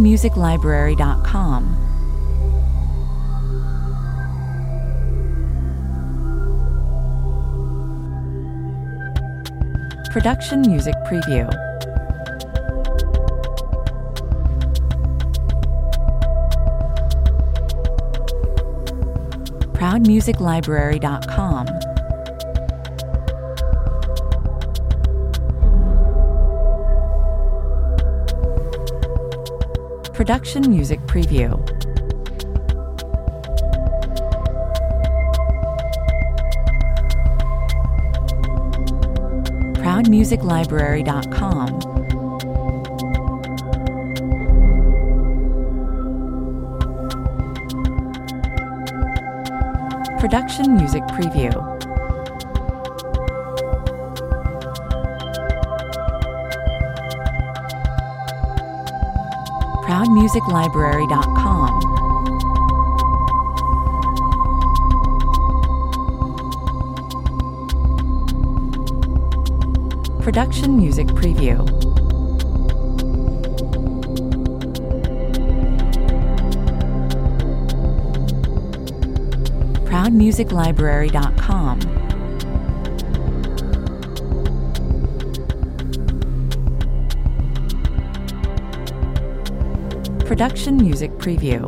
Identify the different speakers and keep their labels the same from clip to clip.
Speaker 1: ProudMusicLibrary.com. Production Music Preview. ProudMusicLibrary.com. Production Music Preview. ProudMusicLibrary.com. Production Music Preview. ProudMusicLibrary.com. Production Music Preview. ProudMusicLibrary.com. Production Music Preview.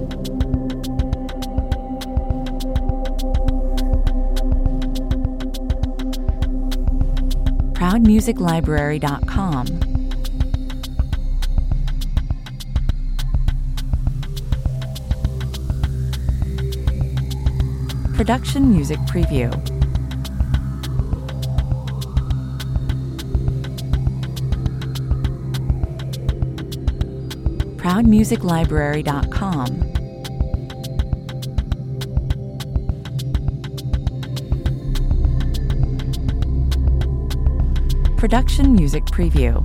Speaker 1: ProudMusicLibrary.com. Production Music Preview. ProudMusicLibrary.com. Production Music Preview.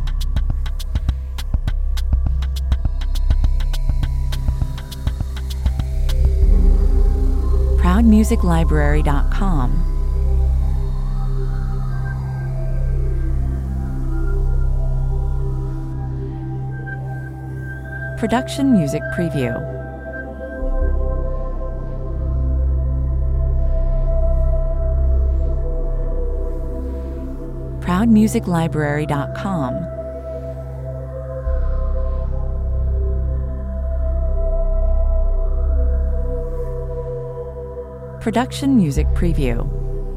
Speaker 1: ProudMusicLibrary.com. Production Music Preview. ProudMusicLibrary.com. Production Music Preview.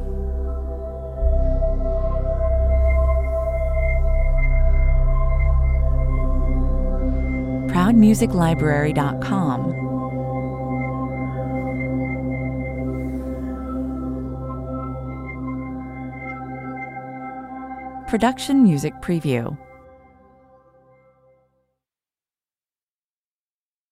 Speaker 1: ProudMusicLibrary.com. Production Music Preview.